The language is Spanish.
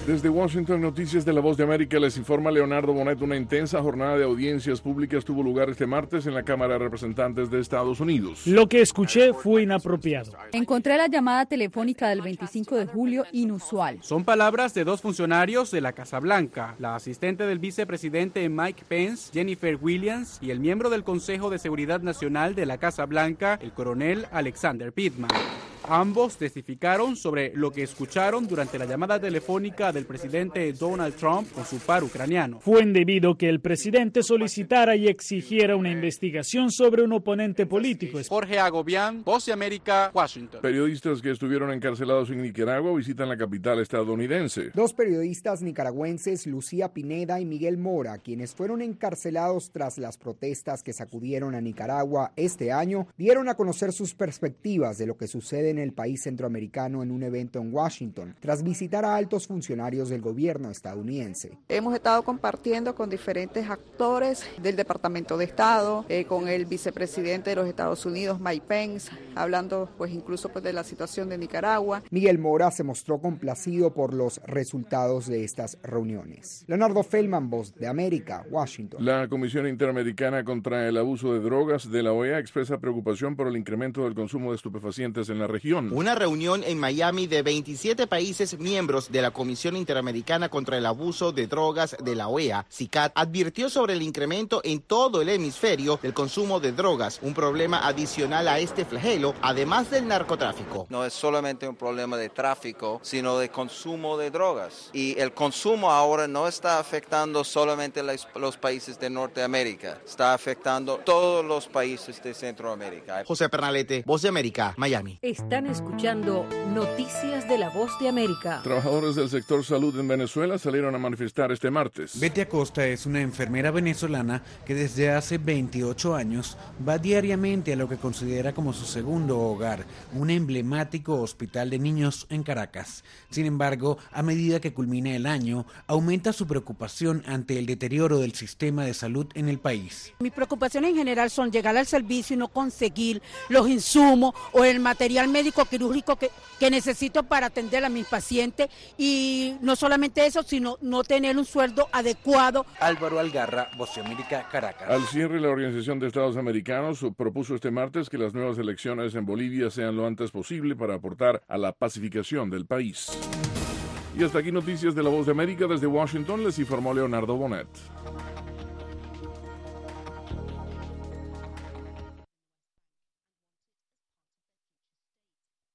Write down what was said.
Desde Washington, Noticias de la Voz de América, les informa Leonardo Bonet. Una intensa jornada de audiencias públicas tuvo lugar este martes en la Cámara de Representantes de Estados Unidos. Lo que escuché fue inapropiado. Encontré la llamada telefónica del 25 de julio inusual. Son palabras de dos funcionarios de la Casa Blanca, la asistente del vicepresidente Mike Pence, Jennifer Williams, y el miembro del Consejo de Seguridad Nacional de la Casa Blanca, el coronel Alexander Pittman. Ambos testificaron sobre lo que escucharon durante la llamada telefónica del presidente Donald Trump con su par ucraniano. Fue indebido que el presidente solicitara y exigiera una investigación sobre un oponente político. Jorge Agobián, Voz de América, Washington. Periodistas que estuvieron encarcelados en Nicaragua visitan la capital estadounidense. Dos periodistas nicaragüenses, Lucía Pineda y Miguel Mora, quienes fueron encarcelados tras las protestas que sacudieron a Nicaragua este año, dieron a conocer sus perspectivas de lo que sucede en el país centroamericano en un evento en Washington, tras visitar a altos funcionarios del gobierno estadounidense. Hemos estado compartiendo con diferentes actores del Departamento de Estado, con el vicepresidente de los Estados Unidos, Mike Pence, hablando incluso de la situación de Nicaragua. Miguel Mora se mostró complacido por los resultados de estas reuniones. Leonardo Feldman, Voz de América, Washington. La Comisión Interamericana contra el Abuso de Drogas de la OEA expresa preocupación por el incremento del consumo de estupefacientes en la región. Una reunión en Miami de 27 países miembros de la Comisión Interamericana contra el Abuso de Drogas de la OEA, CICAD, advirtió sobre el incremento en todo el hemisferio del consumo de drogas, un problema adicional a este flagelo, además del narcotráfico. No es solamente un problema de tráfico, sino de consumo de drogas. Y el consumo ahora no está afectando solamente los países de Norteamérica, está afectando todos los países de Centroamérica. José Pernalete, Voz de América, Miami. Están escuchando Noticias de la Voz de América. Trabajadores del sector salud en Venezuela salieron a manifestar este martes. Betty Acosta es una enfermera venezolana que desde hace 28 años va diariamente a lo que considera como su segundo hogar, un emblemático hospital de niños en Caracas. Sin embargo, a medida que culmina el año, aumenta su preocupación ante el deterioro del sistema de salud en el país. Mis preocupaciones en general son llegar al servicio y no conseguir los insumos o el material médico quirúrgico que necesito para atender a mis pacientes, y no solamente eso, sino no tener un sueldo adecuado. Álvaro Algarra, Voz de América, Caracas. Al cierre, la Organización de Estados Americanos propuso este martes que las nuevas elecciones en Bolivia sean lo antes posible para aportar a la pacificación del país. Y hasta aquí Noticias de la Voz de América. Desde Washington les informó Leonardo Bonet.